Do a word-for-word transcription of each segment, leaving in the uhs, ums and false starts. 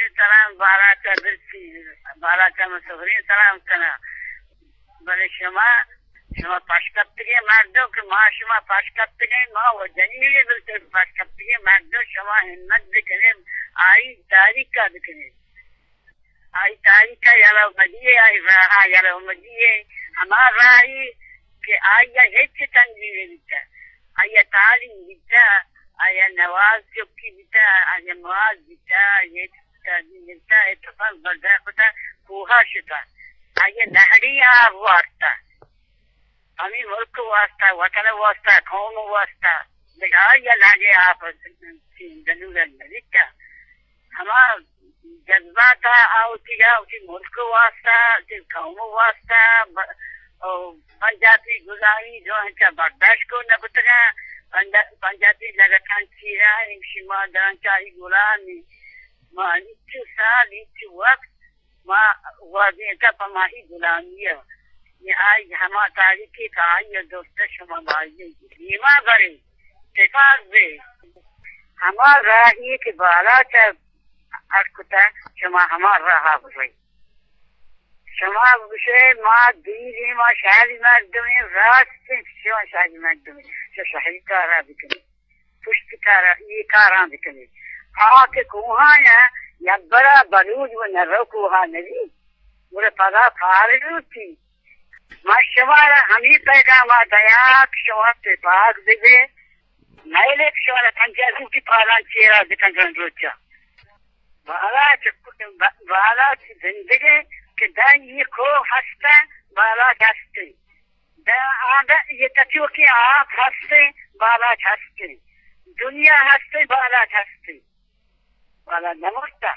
سلام باراکە برسی باراکە مسافرین سلام کنه بله شما شما پاشکپتگی مردم که ما شما پاشکپتگی ما و جنیلی بلکه پاشکپتگی مردم شما همت بکنیم آئی تاریخ بکنیم آئی تاریخ یالا مدیه آئی راها یالا مدیه اما راهی که آیا هیچ تنظیمی بیتا آیا تعلیم بیتا آیا نواز چوکی بیتا آیا نواز بیتا آیا تنظیم بیتا اتفاق بردار کتا کوها شتا آیا نهری آب واسطه ہمیں ملک واسطہ وطن واسطہ قوم واسطہ بغیر یا لاجے آپ دنولا نریکا ہمارا جذبات آوتی آوتی ملک واسطہ قوم واسطہ پنجابی گزاری جو ہے برداشت کو نہ بتنا پنجابی لگتان چیرا شما درانچاری گلانی ما نیچو سال نیچو وقت ما واضح کا پماہی غلامی ہے یہ آج ہمارا تاریخی کا آئی دوست شما بازی بیمہ کرے اتفاق دے ہمارا راہی کے بالا کا ارکتا شما ہمارا راہا بھائی شما بشے ما دیری ما شہری مردمی راستے شما شہری مردمی شما شہری کارا بکنی پشت کارا یہ کارا بکنی آکے کوہاں یا بڑا بلوج و نرو کوہاں نبی مجھے پدا پھارلو تھی ما شما ہمیں پیغامات آیا کہ شما اتفاق دے نیلے کہ شما پنجابی کی پالان چیرا دکن گن روچا بالا بالا زندگی کہ دا یہ کو ہستا بالا ہستے دا آدھا یہ تچو کی آپ ہستے بالا ہستے دنیا ہستے بالا ہستے بالا نمستا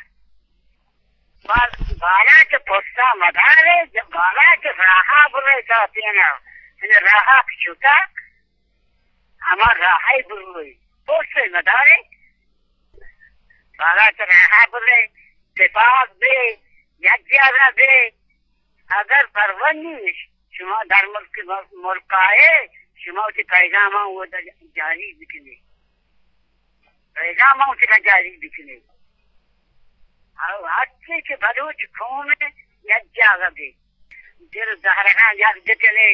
بالا کے پوستا مدارے جب بالا کے راہا برے جاتے ہیں انہیں راہا چھوٹا ہمارا راہا ہی بروئی پوستے مدارے بالا کے راہا برے اتفاق دے یجیارہ دے اگر پرونی شما در ملک ملک آئے شما اسی پیغامہ وہ جاری بکنے پیغامہ اسی جاری بکنے اور حتی کے بلوچ قوم یجیارہ دے دل زہرہاں یک دکنے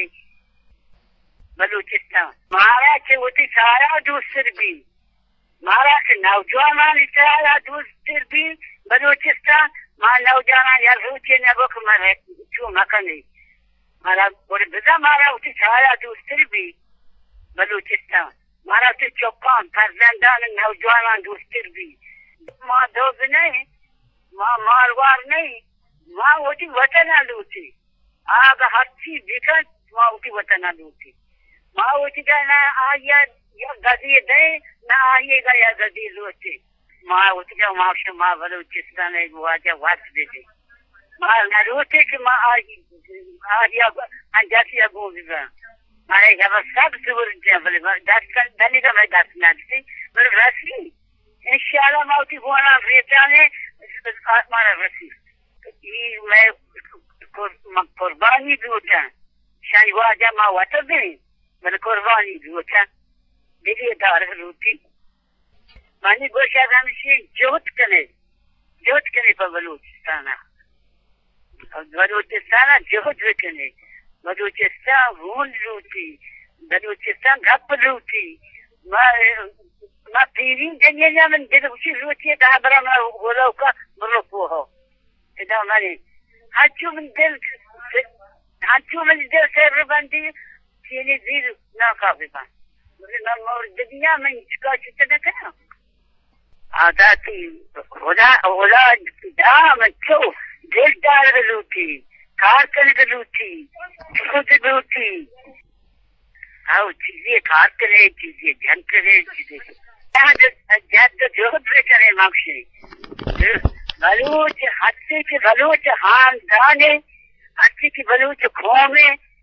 بلوچستان مارا کہ اسی سارا دوسر بھی مارا کہ نوجوانان سارا دوسر بھی بلوچستان ما نوجوانان یا روچے نبوک مرے چو مکنی مارا بڑے بزا مارا اسی سارا دوسر بھی بلوچستان مارا اسی چوکان فرزندان نوجوانان دوسر بھی ما دوز نہیں ما ماروار نہیں ما اسی وطن لوٹی آگا ہرچی بکن ما اسی وطن لوٹی ما اسی کہنا آیا یا گذی دے نہ آئیے گا یا گذی لوٹی ما اسی کہنا ما شما بلوچستان ایک واجہ وقت دے دے ما نروٹی کہ ما آیا انجاسی اگوں دیگا مارے گا سب سبر دیا بلے دست دلی کا میں دست نہ دیتی بلے رسی انشاءاللہ ما اسی گوانا ریتانے مارا رسی یہ میں قربانی دوتا شاہی واجہ ما وطر دیں بلے قربانی دوتا دلی دار روٹی مانی گوشہ دانشی جوت کنے جوت کنے پا بلوچستانا بلوچستانا جوت بکنے بلوچستان رون روٹی بلوچستان گھپ روٹی ما پیرین جنینا من دل اسی روٹی دا برا ما غلو کا مرکو ہو ادا مانی ہنچو من دل ہنچو من دل سر بندی چینی زیر ناقابی بان من مورد دنیا من چکا چتا نکنا آداتی خدا اولاد دام چو دل دار لوٹی کارکن لوٹی خود لوٹی او چیزیں کار کرے چیزیں جن کرے چیزیں جات جوہد کرے مقصد بلوچ ہستی کی بلوچ خاندان ہستی کی بلوچ قوم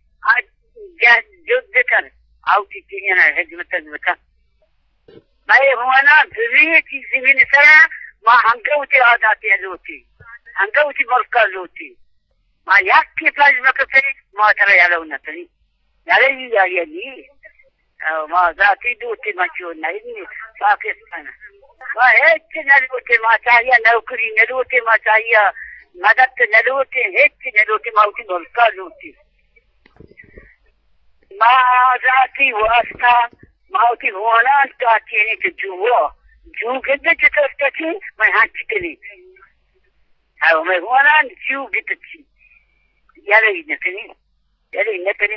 جد کر او کی تینا حجمت کا میں ہوانا ذریعے کی زمین سرا ما ہنگوتی آداتی لوٹی ہنگوتی ملکہ لوٹی ما یک کی پلاج مکتے ما ترى يلون تري يلي يا يلي ما ذاتي دوتي ما شو نايني باكستان वह हेच नलूटे माचाया नौकरी नलूटे माचाया मदद नलूटे हेच नलूटे माउटी मुल्का लूटी माजाती वास्ता माउटी होना ताकि के जुओ जू गिद्द चितस्ती मैं हाथ चितली हाउ मैं होना जू गिद्द ची यारे नकनी यारे नकनी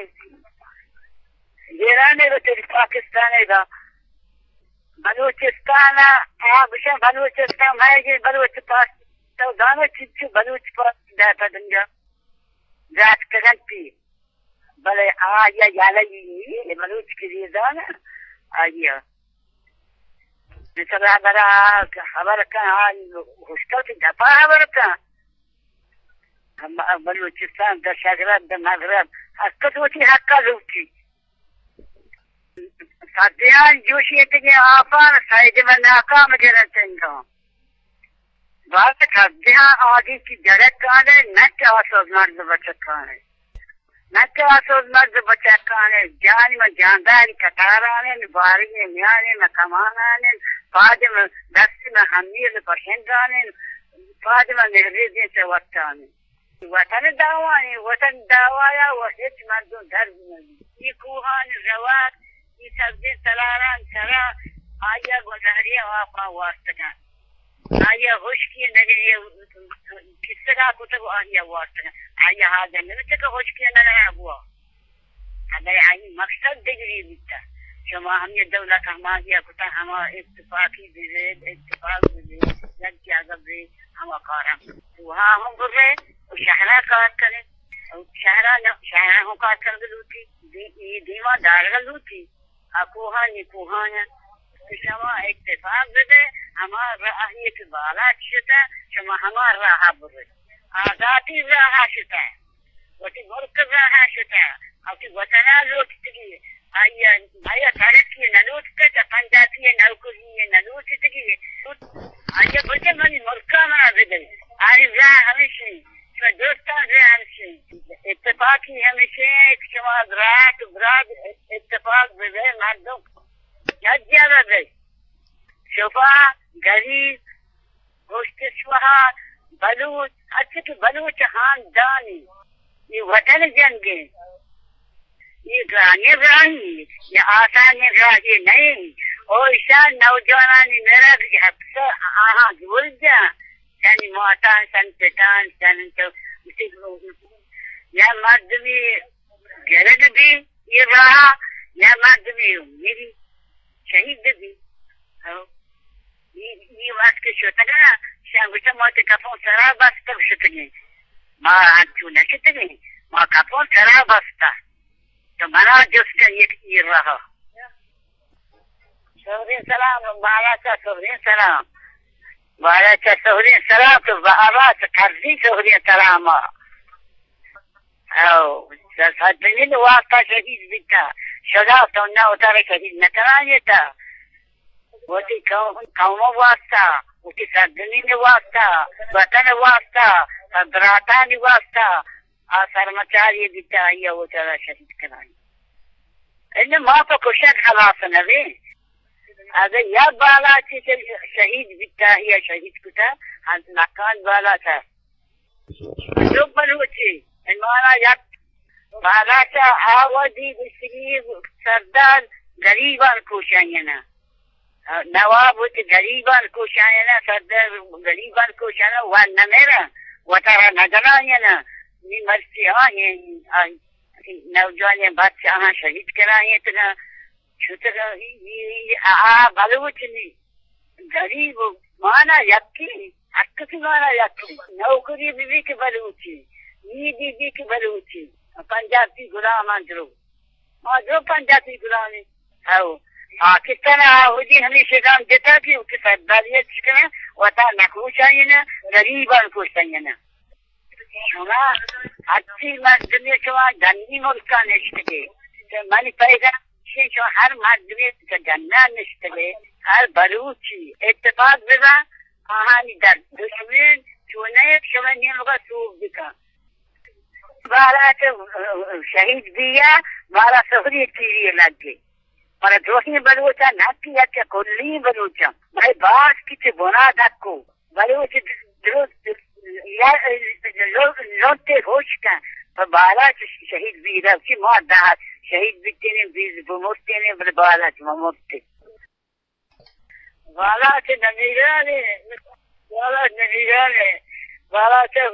ईरान है तो पाकिस्तान है दा बलूचिस्तान आप शे बलूचिस्तान है ये बलूचिस्तान तो गाने चिच्चू बलूचिस्तान जाता दंगा जात करती भले आ या याला ये बलूच के लिए दाना आइया निचला बरा खबर का हॉस्टल से दफा खबर का हम बलूचिस्तान द शगरत द मगरब हक्कत होती हक्का लूटी साध्यान जोशी के आफान साइड में नाकाम गिरतेंगा बात साध्या आदि की जड़क काने न क्या सोच मर्द बच्चा काने न क्या सोच मर्द बच्चा काने जान में जानदार कताराने बारी में न्याने में कमानाने पाद में दस में हमीर पसंदाने पाद में निर्देश से वक्ताने वतन दावाने वतन दावाया वहित मर्दों दर्द में ये कुहान जवाब ये सब्जी तलारान चरा आया गुजरिया वापा वास्तगा आया खुशकी नगरिया किसका कुछ आया वास्तगा आया हाजन में तो खुशकी न रहा हुआ अगर आई मकसद डिग्री बिता जमा हमने दौलत हमारी कुछ हम इत्तेफाकी दिले इत्तेफाक दिले लग क्या गबरे हम कारण वहां हम बोले शहरा कार करें शहरा शहरा हो कार कर लूटी ये दीवा दार लूटी अकोहानी कोहाना शमा इत्तेफाक दे हमारा एक बाला छिता शमा हमारा राह बुरे आजादी राह छिता वटी मुल्क राह छिता आपकी वतना लोट तगी आया आया तरक्की न लोट के पंजाबी नौकरी न लोट तगी आया बजे मनी मुल्क में दे आई राह हमेशा तो दोस्तान राह हमेशा इत्तेफाकी हमेशा एक शमा रात ब्राद इत्तेफाक दे मर्दों ज्यादा दे शोफा गरीब होस्टस्वहा बलूच अच्छे के बलूच खानदानी ये वतन जंगे ये गाने राही ये आसान राही नहीं और शान नौजवानी मेरा अक्सर आहा जुल जा यानी मातान संतान सन तो या मर्दमी गरज भी ये रहा या मर्दमी मेरी शहीद भी ये ये बात के शोतना शाम को मत कपो सरा बस तब शतनी मां आचू न शतनी मां कपो सरा बसता तो मना जिसका ये ये रहा सोहरे सलाम बाला का सोहरे सलाम बाला का सोहरे सलाम तो बाबा से कर्जी सोहरे सलाम आओ सदनी ने वास्ता शहीद बिता शजा तो ना उतारे शहीद न कराए था वो ती कौम वास्ता उसकी सदनी ने वास्ता वतन वास्ता सदराता ने वास्ता आ सरमचारी बिता ये वो चला शहीद कराए इन्हें माँ तो कुशल खलास न वे अगर यह बाला की शहीद बिता है शहीद कुता नकान बाला था जो बलूची हमारा याद बालाचा आवादी बिस्री सरदार गरीबान को चाहिए ना नवाब होते गरीबान को चाहिए ना सरदार गरीबान को चाहिए वह न मेरा वतारा नजरा ये ना ये मर्सी हाँ ये नौजवान बच्चे हाँ शहीद कराए तो ना छुट्टा ये आ बलूच नहीं गरीब माना यक्की अक्की माना यक्की नौकरी बीवी के बलूची ये बीबी के बलूची पंजाबी गुलाम अंदरो और जो पंजाबी गुलाम है वो पाकिस्तान आहुदी हमेशा काम देता कि उसके सरदारियत करना वता नखू चाहिए ना गरीबान को चाहिए ना सुना अच्छी मर्द में जो धनी मुल्क का निश्चित है तो मन पैदा जो हर मर्द में का जन्ना निश्चित है हर बरूची इत्तेफाक बिना कहानी दर दुश्मन चुने शवन नियम का सूख दिखा बारह तो शहीद दिया बारह सोहरी चीरी लग गई मला दोन्ही बलूचा नक्की याच्या कोल्ही बलूचा भाई बास किती बोना दाखो बलूच लोटे होश का बाला शहीद भी रखी मौत दा शहीद भी तेने बीज बुमोते ने बाला ममोते बाला से नमीरा ने बाला नमीरा ने बाला से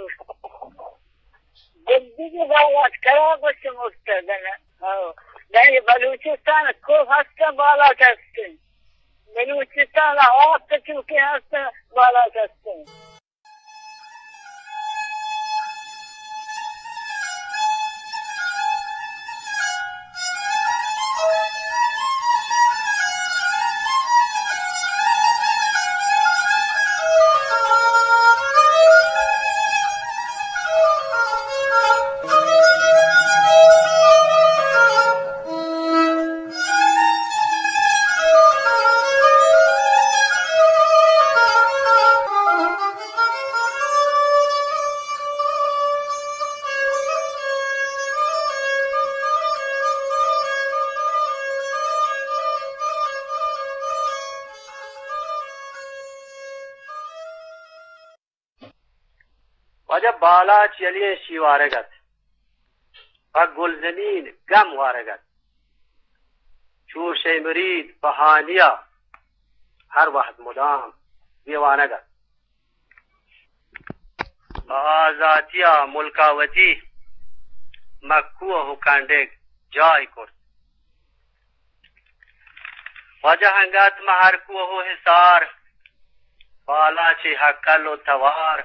जिंदगी बाला करा कुछ मुस्तदना हो नहीं बलूचिस्तान को हस्ता बाला करते बलूचिस्तान आप चुके हस्ता बाला करते वजह बाला चलिए शिवारगत और गुलजमीन गम वारगत चूशे मुरीद बहानिया हर वक्त मुदाम दीवानगत आजातिया मुल्कावती मक्कुआ हुकांडे जाय कुर्त वजह हंगत महर कुहो हिसार बाला चे हक्कलो तवार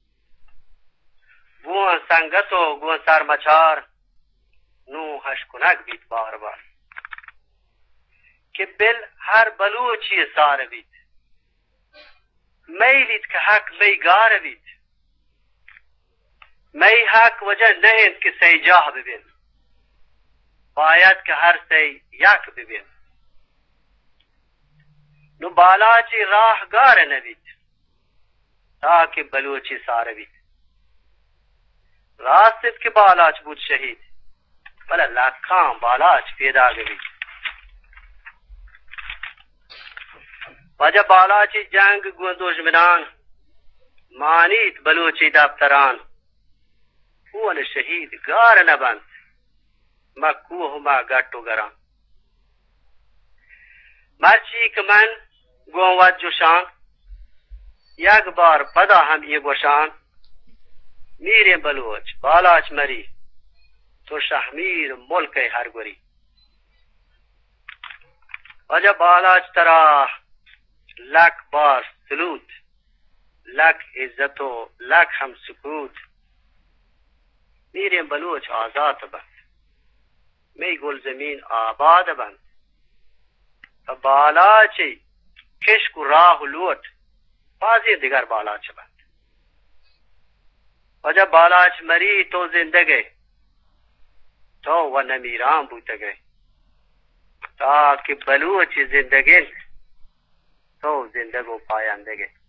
गुआ संगतो गुआ सार मचार नू हशकुनक बीत बार बार कि बिल हर बलूची सार बीत मैलित का हक मई गार बीत मई हक वजह नहीं कि सही जाह बिबिन बायत का हर सही याक बिबिन नु बालाची राह गार नबीत ताकि बलूची सार बीत रास्ते के बालाच बुझ शहीद भला लाखां बालाच पैदा गई वजह बालाची जंग गुंदोश मिनान मानीत बलूची दफ्तरान हुन शहीद गार न बंद मक्कू हुमा गट्टो गरान मर्ची कमन गोवत जुशान यक बार पदा हम ये गोशान मीरे बलूच बालाच मरी तो शहमीर मुल्क हर गुरी वजह बालाच तरा लक बार सलूत लक इज्जतो लक हम सुकूत मीरे बलूच आजाद बंद मई गुल जमीन आबाद बंद बालाच खिश्क राह लूट बाजी दिगर बालाच बंद वजह बालाच मरी तो जिंदगी तो व नमीराम बूते गए ताकि बलूच जिंदगी तो जिंदगी पायंदे गए